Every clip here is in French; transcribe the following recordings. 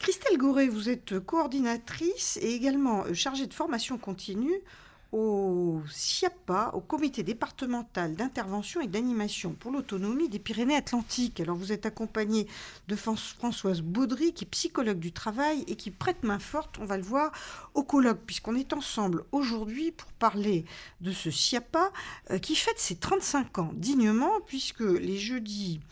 Christelle Gouret, vous êtes coordinatrice et également chargée de formation continue au CIAPA, au Comité départemental d'intervention et d'animation pour l'autonomie des Pyrénées-Atlantiques. Alors vous êtes accompagnée de Françoise Baudry, qui est psychologue du travail et qui prête main forte, on va le voir, au colloque, puisqu'on est ensemble aujourd'hui pour parler de ce CIAPA qui fête ses 35 ans dignement, puisque le jeudi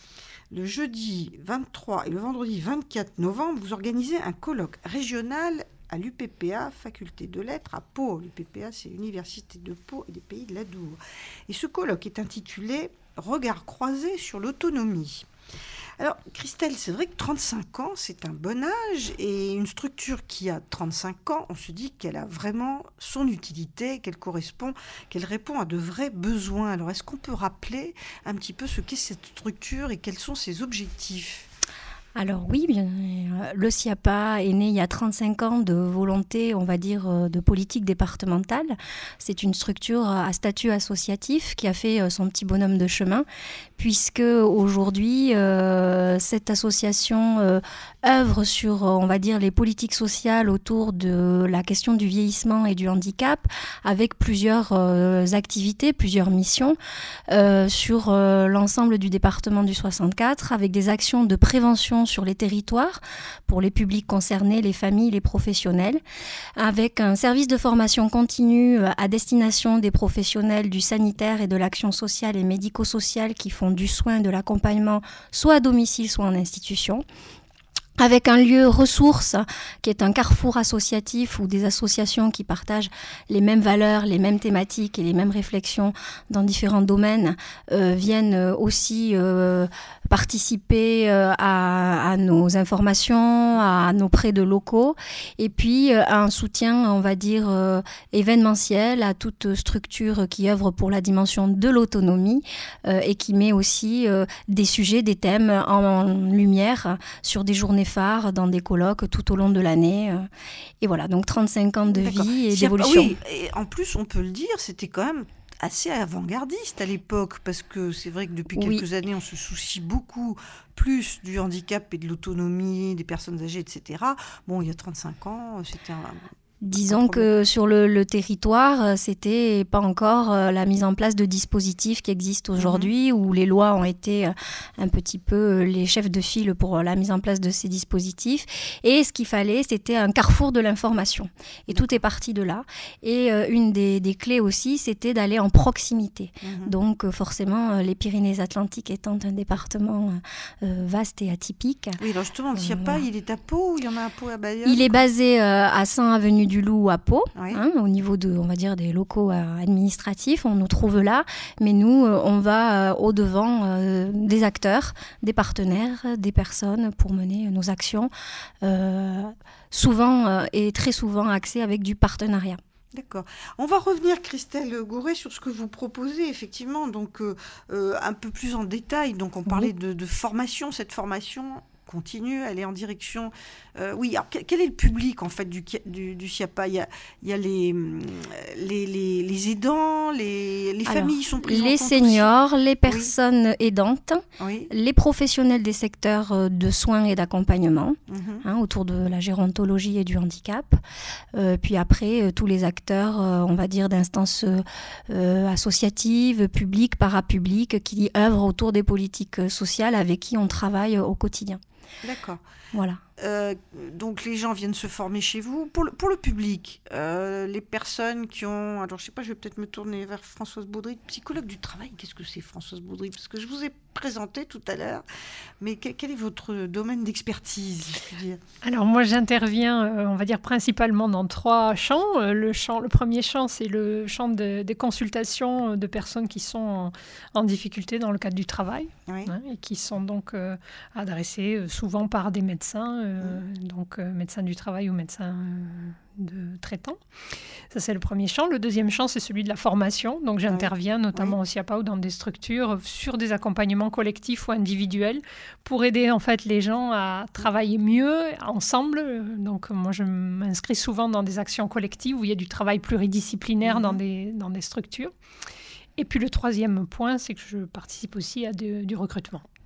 23 et le vendredi 24 novembre, vous organisez un colloque régional à l'UPPA, faculté de lettres à Pau. L'UPPA, c'est l'Université de Pau et des Pays de l'Adour. Et ce colloque est intitulé « Regard croisé sur l'autonomie ». Alors, Christelle, c'est vrai que 35 ans, c'est un bon âge, et une structure qui a 35 ans, on se dit qu'elle a vraiment son utilité, qu'elle répond à de vrais besoins. Alors, est-ce qu'on peut rappeler un petit peu ce qu'est cette structure et quels sont ses objectifs ? Alors oui, le CIAPA est né il y a 35 ans de volonté, on va dire, de politique départementale. C'est une structure à statut associatif qui a fait son petit bonhomme de chemin, puisque aujourd'hui, cette association œuvre sur, on va dire, les politiques sociales autour de la question du vieillissement et du handicap, avec plusieurs activités, plusieurs missions sur l'ensemble du département du 64, avec des actions de prévention sur les territoires pour les publics concernés, les familles, les professionnels, avec un service de formation continue à destination des professionnels du sanitaire et de l'action sociale et médico-sociale qui font du soin, de l'accompagnement, soit à domicile, soit en institution, avec un lieu ressource qui est un carrefour associatif où des associations qui partagent les mêmes valeurs, les mêmes thématiques et les mêmes réflexions dans différents domaines viennent aussi participer à nos informations, à nos prêts de locaux, et puis un soutien, on va dire, événementiel à toute structure qui œuvre pour la dimension de l'autonomie et qui met aussi des sujets, des thèmes en lumière sur des journées phares, dans des colloques tout au long de l'année. Et voilà, donc 35 ans de vie et d'évolution. Oui, et en plus, on peut le dire, c'était quand même assez avant-gardiste à l'époque, parce que c'est vrai que depuis quelques années, on se soucie beaucoup plus du handicap et de l'autonomie des personnes âgées, etc. Bon, il y a 35 ans, c'était un... Disons que sur le territoire, c'était pas encore la mise en place de dispositifs qui existent aujourd'hui, où les lois ont été un petit peu les chefs de file pour la mise en place de ces dispositifs. Et ce qu'il fallait, c'était un carrefour de l'information. Et tout est parti de là. Et une des clés aussi, c'était d'aller en proximité. Donc forcément, les Pyrénées-Atlantiques étant un département vaste et atypique. Oui, alors justement, le CIAPA, il est à Pau ou il y en a à Pau à Bayonne ? Il est basé à 100 avenue du Loup à Pau, au niveau on va dire, des locaux administratifs, on nous trouve là, mais nous, on va au-devant des acteurs, des partenaires, des personnes pour mener nos actions, souvent et très souvent axées avec du partenariat. D'accord. On va revenir, Christelle Gouret, sur ce que vous proposez, effectivement, donc un peu plus en détail. Donc on parlait de formation, cette formation continue, elle est en direction... oui, alors quel est le public, en fait, du CIAPA ? Il y a les aidants, les familles sont prises en compte les seniors, aussi. les personnes aidantes, les professionnels des secteurs de soins et d'accompagnement, autour de la gérontologie et du handicap. Puis après, tous les acteurs, on va dire, d'instances associatives, publiques, parapubliques, qui œuvrent autour des politiques sociales avec qui on travaille au quotidien. D'accord. Voilà. Donc les gens viennent se former chez vous. Pour le public, les personnes qui ont... Alors je sais pas, je vais peut-être me tourner vers Françoise Baudry, psychologue du travail. Qu'est-ce que c'est, Françoise Baudry ? Parce que je vous ai présenté tout à l'heure, mais quel est votre domaine d'expertise, je veux dire ? Alors moi j'interviens, on va dire, principalement dans 3 champs. Le premier champ, c'est le champ des consultations de personnes qui sont en difficulté dans le cadre du travail, et qui sont donc adressées souvent par des médecins, donc médecins du travail ou médecins de traitants. Ça, c'est le premier champ. Le deuxième champ, c'est celui de la formation. Donc, j'interviens notamment au CIAPA ou dans des structures sur des accompagnements collectifs ou individuels pour aider en fait les gens à travailler mieux ensemble. Donc, moi, je m'inscris souvent dans des actions collectives où il y a du travail pluridisciplinaire dans des structures. Et puis, le troisième point, c'est que je participe aussi à du recrutement.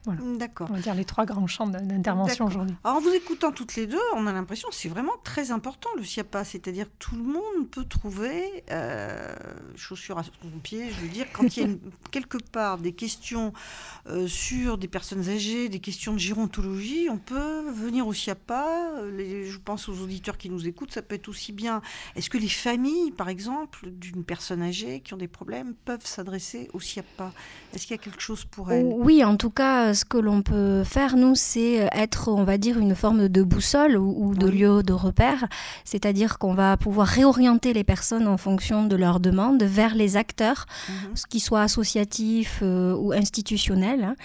Voilà. D'accord. On va dire les 3 grands champs d'intervention aujourd'hui. Alors, en vous écoutant toutes les deux, on a l'impression que c'est vraiment très important le SIAPA, c'est-à-dire que tout le monde peut trouver chaussures à son pied, je veux dire, quand il y a quelque part des questions sur des personnes âgées, des questions de gérontologie, on peut venir au SIAPA. Je pense aux auditeurs qui nous écoutent, ça peut être aussi bien. Est-ce que les familles, par exemple, d'une personne âgée qui ont des problèmes, peuvent s'adresser au SIAPA? Est-ce qu'il y a quelque chose pour elles? Oui, en tout cas, ce que l'on peut faire, nous, c'est être, on va dire, une forme de boussole ou de lieu de repère. C'est-à-dire qu'on va pouvoir réorienter les personnes en fonction de leurs demandes vers les acteurs, qu'ils soient associatifs ou institutionnels,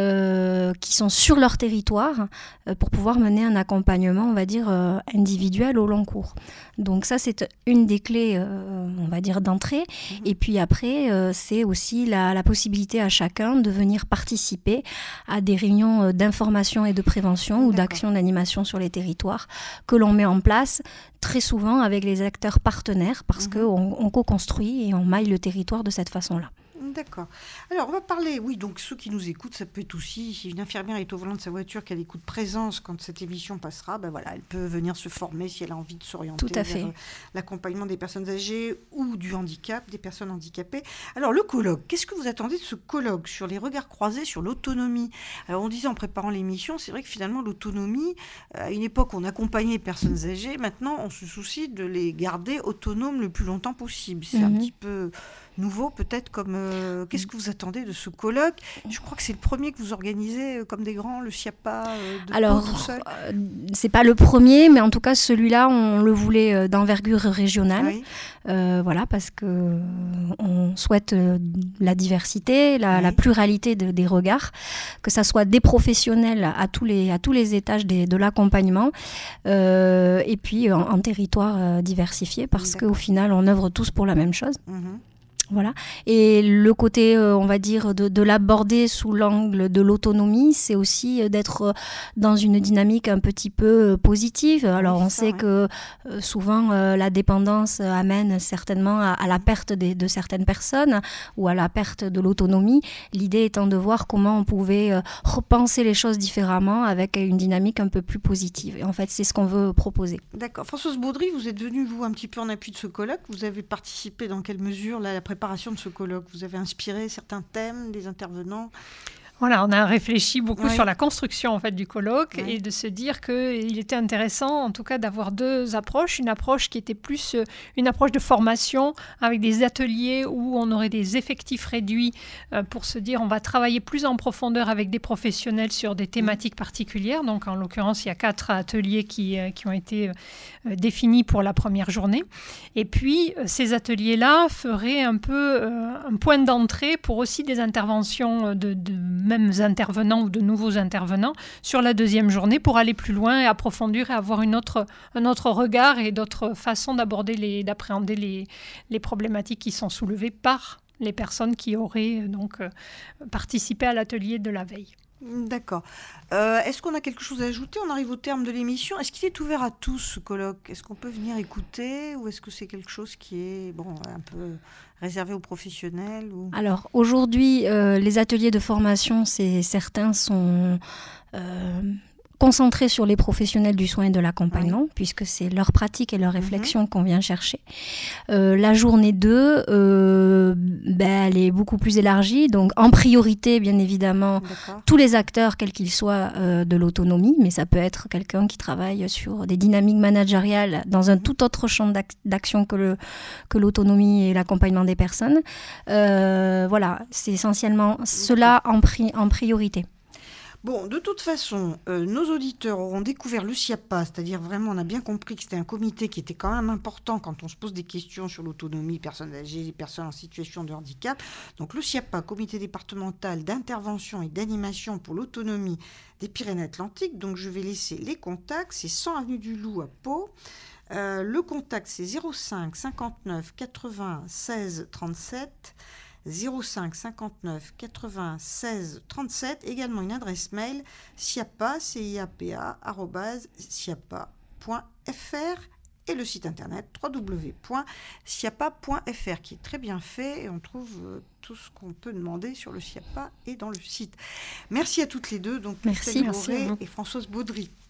qui sont sur leur territoire pour pouvoir mener un accompagnement, on va dire, individuel au long cours. Donc ça, c'est une des clés, on va dire, d'entrée. Et puis après, c'est aussi la possibilité à chacun de venir participer à des réunions d'information et de prévention ou d'action d'animation sur les territoires que l'on met en place très souvent avec les acteurs partenaires parce qu'on co-construit et on maille le territoire de cette façon-là. D'accord. Alors, on va parler, oui, donc ceux qui nous écoutent, ça peut être aussi, si une infirmière est au volant de sa voiture, qu'elle écoute présence quand cette émission passera, ben voilà, elle peut venir se former si elle a envie de s'orienter vers l'accompagnement des personnes âgées ou du handicap, des personnes handicapées. Alors, le colloque, qu'est-ce que vous attendez de ce colloque sur les regards croisés sur l'autonomie? Alors, on disait en préparant l'émission, c'est vrai que finalement, l'autonomie, à une époque, on accompagnait les personnes âgées, maintenant, on se soucie de les garder autonomes le plus longtemps possible. C'est un petit peu nouveau, peut-être, comme... qu'est-ce que vous attendez de ce colloque? Je crois que c'est le premier que vous organisez comme des grands, le SIAPA de Alors, tout seul. C'est pas le premier, mais en tout cas, celui-là, on le voulait d'envergure régionale. Oui. Voilà, parce que on souhaite la diversité, la pluralité des regards, que ça soit des professionnels à tous les étages de l'accompagnement, et puis en territoire diversifié, parce qu'au final, on œuvre tous pour la même chose. Voilà. Et le côté, on va dire, de l'aborder sous l'angle de l'autonomie, c'est aussi d'être dans une dynamique un petit peu positive. Alors, on sait que souvent, la dépendance amène certainement à la perte de certaines personnes ou à la perte de l'autonomie. L'idée étant de voir comment on pouvait repenser les choses différemment avec une dynamique un peu plus positive. Et en fait, c'est ce qu'on veut proposer. D'accord. Françoise Baudry, vous êtes venue, vous, un petit peu en appui de ce colloque. Vous avez participé dans quelle mesure là, à la préparation de ce colloque? Vous avez inspiré certains thèmes des intervenants? Voilà, on a réfléchi beaucoup sur la construction en fait du colloque et de se dire qu'il était intéressant en tout cas d'avoir 2 approches. Une approche qui était plus une approche de formation avec des ateliers où on aurait des effectifs réduits pour se dire on va travailler plus en profondeur avec des professionnels sur des thématiques particulières. Donc en l'occurrence, il y a 4 ateliers qui ont été définis pour la première journée. Et puis ces ateliers-là feraient un peu un point d'entrée pour aussi des interventions de mêmes intervenants ou de nouveaux intervenants sur la deuxième journée pour aller plus loin et approfondir et avoir un autre regard et d'autres façons d'appréhender les problématiques qui sont soulevées par les personnes qui auraient donc participé à l'atelier de la veille. D'accord. Est-ce qu'on a quelque chose à ajouter? On arrive au terme de l'émission. Est-ce qu'il est ouvert à tous, ce colloque? Est-ce qu'on peut venir écouter ou est-ce que c'est quelque chose qui est un peu réservé aux professionnels Alors, aujourd'hui, les ateliers de formation, certains sont... concentrés sur les professionnels du soin et de l'accompagnement, puisque c'est leur pratique et leur réflexion qu'on vient chercher. La journée 2, elle est beaucoup plus élargie, donc en priorité, bien évidemment, tous les acteurs, quels qu'ils soient, de l'autonomie, mais ça peut être quelqu'un qui travaille sur des dynamiques managériales dans un tout autre champ d'action que l'autonomie et l'accompagnement des personnes. Voilà, c'est essentiellement cela en priorité. Bon, de toute façon, nos auditeurs auront découvert le SIAPA, c'est-à-dire vraiment, on a bien compris que c'était un comité qui était quand même important quand on se pose des questions sur l'autonomie, personnes âgées, les personnes en situation de handicap. Donc le SIAPA, comité départemental d'intervention et d'animation pour l'autonomie des Pyrénées-Atlantiques. Donc je vais laisser les contacts, c'est 100 avenue du Loup à Pau. Le contact, c'est 05 59 80 16 37. 05 59 80 16 37, également une adresse mail siapa@siapa.fr. et le site internet www.siapa.fr qui est très bien fait et on trouve tout ce qu'on peut demander sur le SIAPA et dans le site. Merci à toutes les deux, donc merci Christelle Boré et Françoise Baudry.